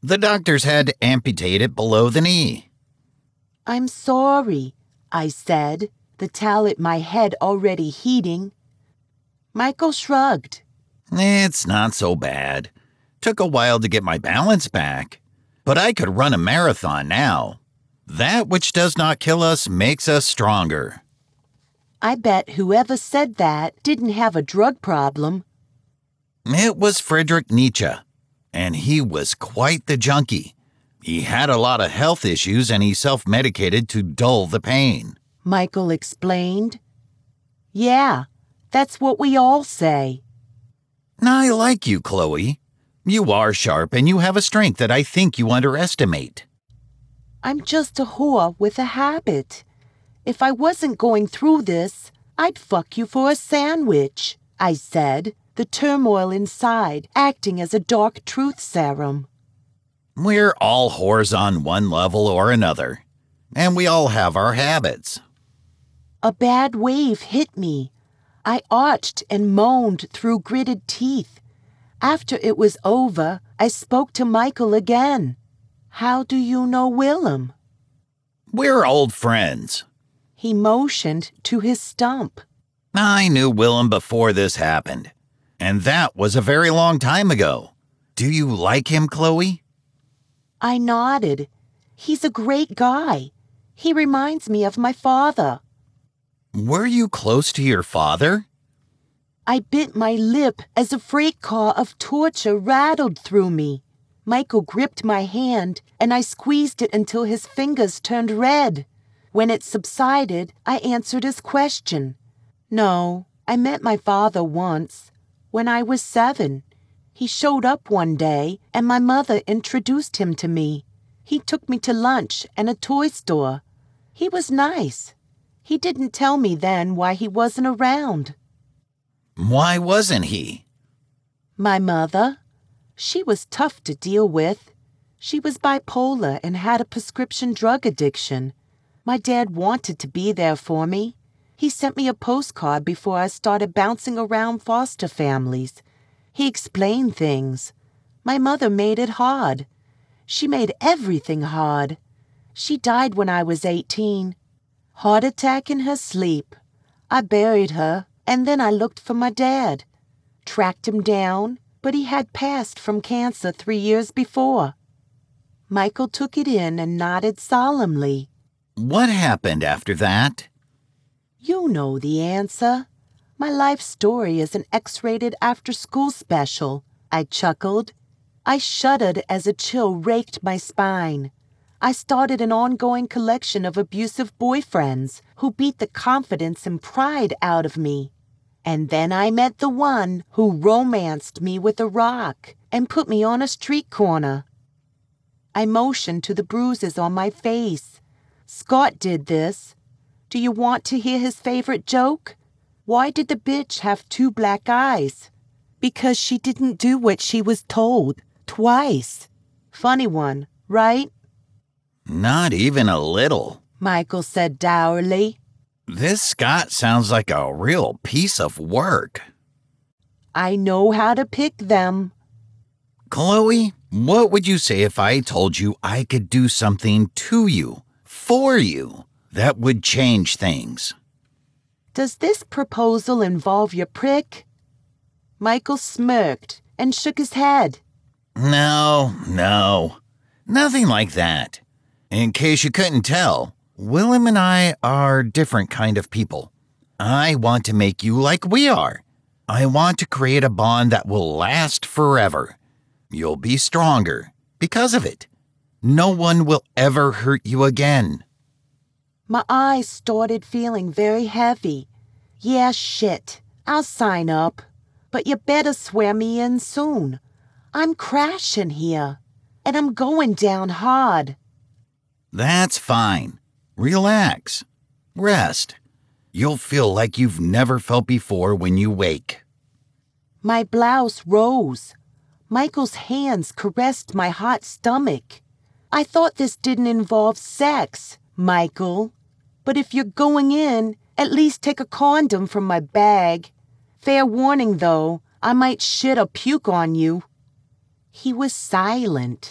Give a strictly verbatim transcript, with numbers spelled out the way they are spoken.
The doctors had to amputate it below the knee. I'm sorry, I said, the towel at my head already heating. Michael shrugged. It's not so bad. Took a while to get my balance back. But I could run a marathon now. That which does not kill us makes us stronger. I bet whoever said that didn't have a drug problem. It was Friedrich Nietzsche, and he was quite the junkie. He had a lot of health issues and he self-medicated to dull the pain. Michael explained. Yeah, that's what we all say. I like you, Chloe. You are sharp and you have a strength that I think you underestimate. I'm just a whore with a habit. If I wasn't going through this, I'd fuck you for a sandwich, I said, the turmoil inside acting as a dark truth serum. We're all whores on one level or another, and we all have our habits. A bad wave hit me. I arched and moaned through gritted teeth. After it was over, I spoke to Michael again. How do you know Willem? We're old friends. He motioned to his stump. I knew Willem before this happened, and that was a very long time ago. Do you like him, Chloe? I nodded. He's a great guy. He reminds me of my father. Were you close to your father? I bit my lip as a freight car of torture rattled through me. Michael gripped my hand, and I squeezed it until his fingers turned red. When it subsided, I answered his question. No, I met my father once, when I was seven. He showed up one day, and my mother introduced him to me. He took me to lunch and a toy store. He was nice. He didn't tell me then why he wasn't around. Why wasn't he? My mother? She was tough to deal with. She was bipolar and had a prescription drug addiction. My dad wanted to be there for me. He sent me a postcard before I started bouncing around foster families. He explained things. My mother made it hard. She made everything hard. She died when I was eighteen. Heart attack in her sleep. I buried her, and then I looked for my dad. Tracked him down, but he had passed from cancer three years before. Michael took it in and nodded solemnly. What happened after that? You know the answer. My life story is an X-rated after-school special, I chuckled. I shuddered as a chill raked my spine. I started an ongoing collection of abusive boyfriends who beat the confidence and pride out of me. And then I met the one who romanced me with a rock and put me on a street corner. I motioned to the bruises on my face. Scott did this. Do you want to hear his favorite joke? Why did the bitch have two black eyes? Because she didn't do what she was told, twice. Funny one, right? Not even a little, Michael said dourly. This Scott sounds like a real piece of work. I know how to pick them. Chloe, what would you say if I told you I could do something to you, for you, that would change things? Does this proposal involve your prick? Michael smirked and shook his head. No, no, nothing like that. In case you couldn't tell, Willem and I are different kind of people. I want to make you like we are. I want to create a bond that will last forever. You'll be stronger because of it. No one will ever hurt you again. My eyes started feeling very heavy. Yeah, shit. I'll sign up. But you better swear me in soon. I'm crashing here. And I'm going down hard. That's fine. Relax. Rest. You'll feel like you've never felt before when you wake. My blouse rose. Michael's hands caressed my hot stomach. I thought this didn't involve sex, Michael. But if you're going in, at least take a condom from my bag. Fair warning, though, I might shit or puke on you. He was silent.